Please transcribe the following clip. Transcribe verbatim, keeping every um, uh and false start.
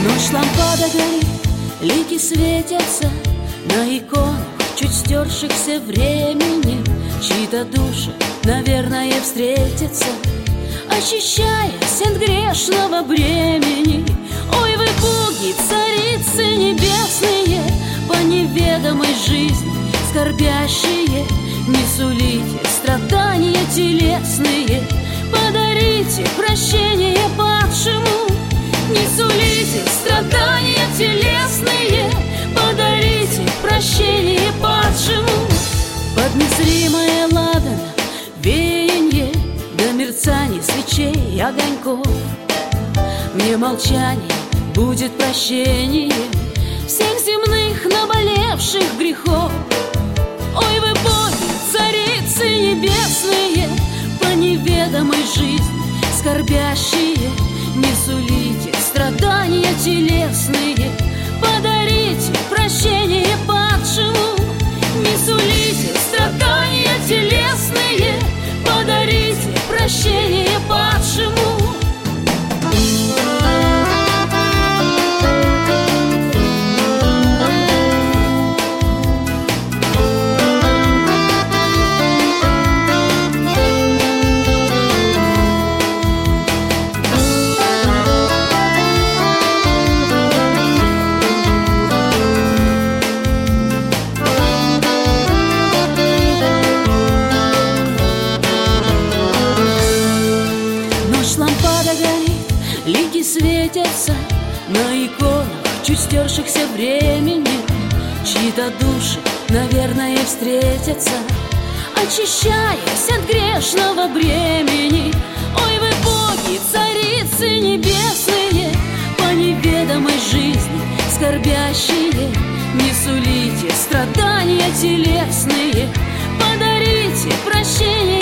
Ночь лампада горит, лики светятся на иконах, чуть стершихся временем. Чьи-то души, наверное, встретятся, очищаясь от грешного бремени. Ой, вы боги, царицы небесные, по неведомой жизни скорбящие, не сулите страдания телесные, подарите прощение падшему. Не сулите страдания телесные, подарите прощение падшему. Под незримое ладано веянье, до мерцания свечей и огоньков, мне молчание будет прощение всех земных наболевших грехов. Ой, вы боги, царицы небесные, по неведомой жизни скорбящие, не сулите страдания телесные, подарите прощение падшему. Не сулите страдания телесные, подарите прощение падшему. Лампада горит, лики светятся на иконах, чуть стершихся временем. Чьи-то души, наверное, встретятся, очищаясь от грешного бремени. Ой, вы боги, царицы небесные, по неведомой жизни скорбящие, не сулите страдания телесные, подарите прощение